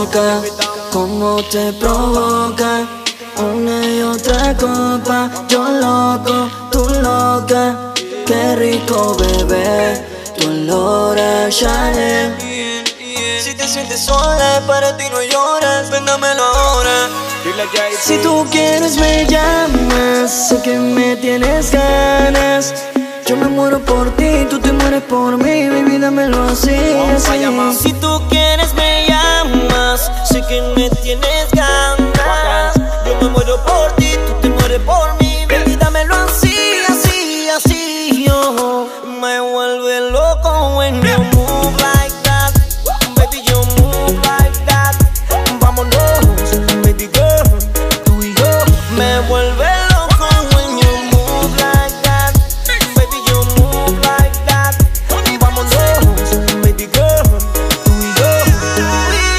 loca, cómo te provoca. Una y otra copa, yo loco, tú loca. Qué rico bebé, tu olor a Chanel. Si te sientes sola, para ti no lloras, véndamelo ahora. Si tú quieres me llamas, sé que me tienes ganas. Yo me muero por ti, tú te mueres por mí, baby, dámelo así, así. Si tú quieres me llamas, sé que me tienes ganas. Yo me muero por ti, tú te mueres por mí, baby, dámelo así, así, así. Yo me vuelve loco when you move like that. Baby, you move like that. Vámonos, baby girl, tú y yo. Me vuelve loco when you move like that. Baby, you move like that. Vámonos, baby girl, tú y yo, tú y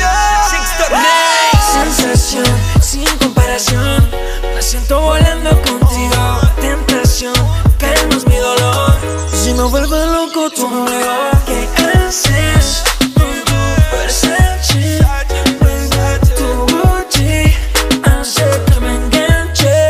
yo. Sensación sin comparación, me siento volando contigo. Tentación, calmas mi dolor. Si me vuelve loco tu amor, ¿qué haces con tu Versace? Tu Gucci hace que me enganche.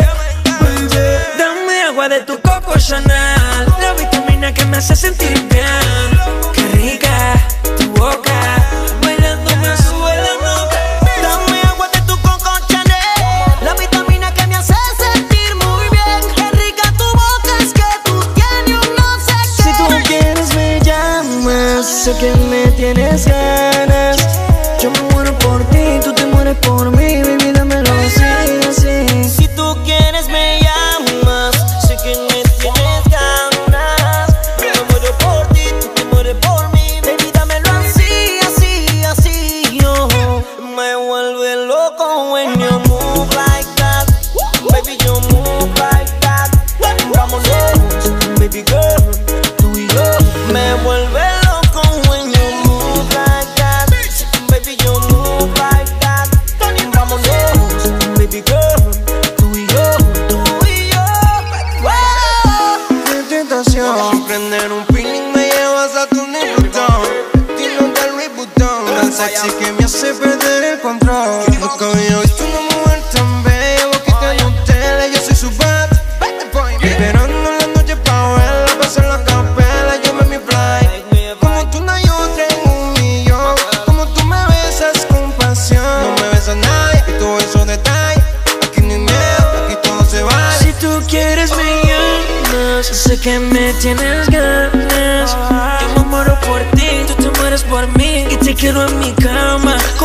Dame agua de tu Coco Chanel, la vitamina que me hace sentir bien. Qué rica tu boca, bailando me sube la nota. Dame agua de tu Coco Chanel, la vitamina que me hace sentir muy bien. Qué rica tu boca, es que tú tienes un no sé qué. si tú quieres me llamas, sé que me tienes ganas. Yo me muero por ti, tú te mueres por mí, baby, dámelo así, así. Si tú quieres me llamas, sé que me tienes ganas. Yo me muero por ti, tú te mueres por mí, baby, dámelo así, así, así. Yo me vuelve loco when you move like that. Baby, you move like that. Vámonos, baby girl, tú y yo. Me vuelve loco when you move like that. Baby, you move like that. Vámonos, baby girl, tú y yo, tú y yo. Wow. Qué tentación, Prender un feeling me llevas a tu Vuitton, estilo del Louis Vuitton, tan sexy que me hace perder el control. Nunca había visto una mujer tan bella, boquita de Nutella, yo soy su bad boy. Esperando la noche pa' verla, pasar la capela, yo me mi fly. Como tú no hay otra en un millón, como tú me besas con pasión. No me besas nadie, y todo esos detalles, aquí no hay miedo, aquí todo se vale. Si tú quieres me llamas, sé que me tienes ganas. Yo me muero por ti, tú te mueres por mí y te quiero en mi cama.